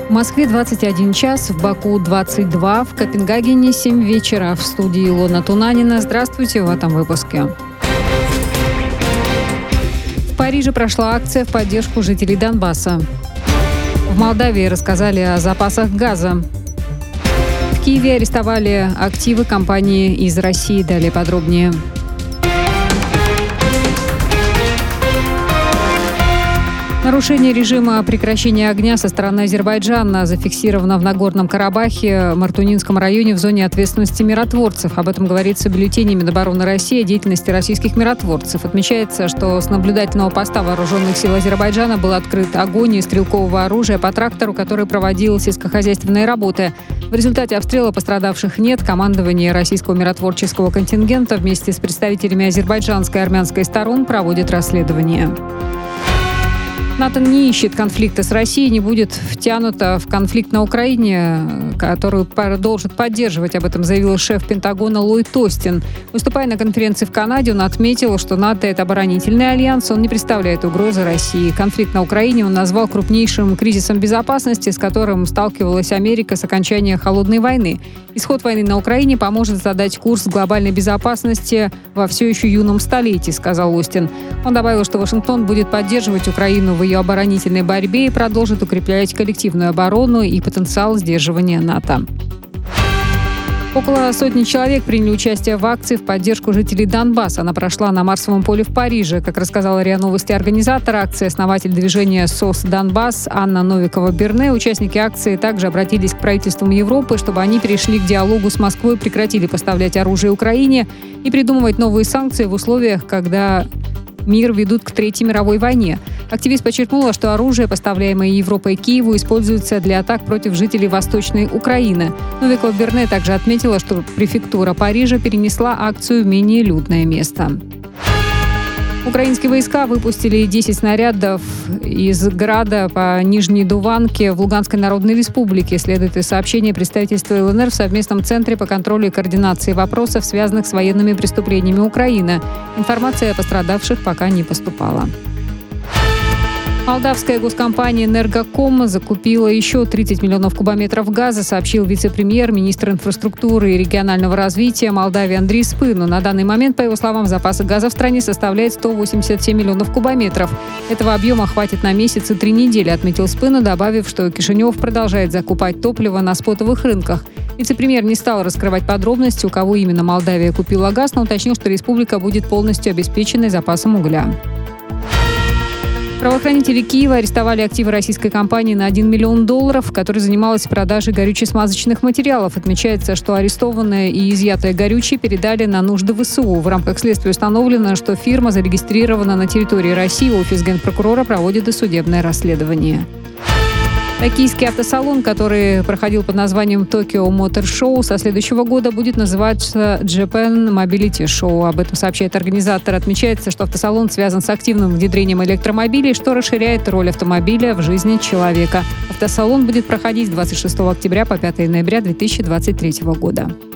В Москве 21 час, в Баку 22, в Копенгагене 7 вечера. В студии Илона Тунанина. Здравствуйте в этом выпуске. В Париже прошла акция в поддержку жителей Донбасса. В Молдавии рассказали о запасах газа. В Киеве арестовали активы компании из России. Далее подробнее. Нарушение режима прекращения огня со стороны Азербайджана зафиксировано в Нагорном Карабахе, Мартунинском районе в зоне ответственности миротворцев. Об этом говорится в бюллетене Минобороны России о деятельности российских миротворцев. Отмечается, что с наблюдательного поста вооруженных сил Азербайджана был открыт огонь из стрелкового оружия по трактору, который проводил сельскохозяйственные работы. В результате обстрела пострадавших нет. Командование российского миротворческого контингента вместе с представителями азербайджанской и армянской сторон проводит расследование. НАТО не ищет конфликта с Россией, не будет втянута в конфликт на Украине, которую продолжит поддерживать. Об этом заявил шеф Пентагона Ллойд Остин. Выступая на конференции в Канаде, он отметил, что НАТО – это оборонительный альянс, он не представляет угрозы России. Конфликт на Украине он назвал крупнейшим кризисом безопасности, с которым сталкивалась Америка с окончания Холодной войны. Исход войны на Украине поможет задать курс глобальной безопасности во все еще юном столетии, сказал Остин. Он добавил, что Вашингтон будет поддерживать Украину в ее оборонительной борьбе и продолжит укреплять коллективную оборону и потенциал сдерживания НАТО. Около сотни человек приняли участие в акции в поддержку жителей Донбасса. Она прошла на Марсовом поле в Париже. Как рассказала РИА Новости организатор акции, основатель движения СОС Донбасс Анна Новикова-Берне, участники акции также обратились к правительствам Европы, чтобы они перешли к диалогу с Москвой, прекратили поставлять оружие Украине и придумывать новые санкции в условиях, когда мир ведут к Третьей мировой войне. Активист подчеркнула, что оружие, поставляемое Европой Киеву, используется для атак против жителей Восточной Украины. Новикова-Берне также отметила, что префектура Парижа перенесла акцию в менее людное место. Украинские войска выпустили 10 снарядов из града по Нижней Дуванке в Луганской Народной Республике. Следует из сообщения представительства ЛНР в совместном центре по контролю и координации вопросов, связанных с военными преступлениями Украины. Информация о пострадавших пока не поступала. Молдавская госкомпания «Энергоком» закупила еще 30 миллионов кубометров газа, сообщил вице-премьер, министр инфраструктуры и регионального развития Молдавии Андрей Спыну. На данный момент, по его словам, запасы газа в стране составляет 187 миллионов кубометров. Этого объема хватит на месяц и 3 недели, отметил Спыну, добавив, что Кишинев продолжает закупать топливо на спотовых рынках. Вице-премьер не стал раскрывать подробности, у кого именно Молдавия купила газ, но уточнил, что республика будет полностью обеспеченной запасом угля. Правоохранители Киева арестовали активы российской компании на $1 миллион, которая занималась продажей горюче-смазочных материалов. Отмечается, что арестованное и изъятое горючее передали на нужды ВСУ. В рамках следствия установлено, что фирма зарегистрирована на территории России. Офис генпрокурора проводит досудебное расследование. Токийский автосалон, который проходил под названием Tokyo Motor Show, со следующего года будет называться Japan Mobility Show. Об этом сообщает организатор. Отмечается, что автосалон связан с активным внедрением электромобилей, что расширяет роль автомобиля в жизни человека. Автосалон будет проходить с 26 октября по 5 ноября 2023 года.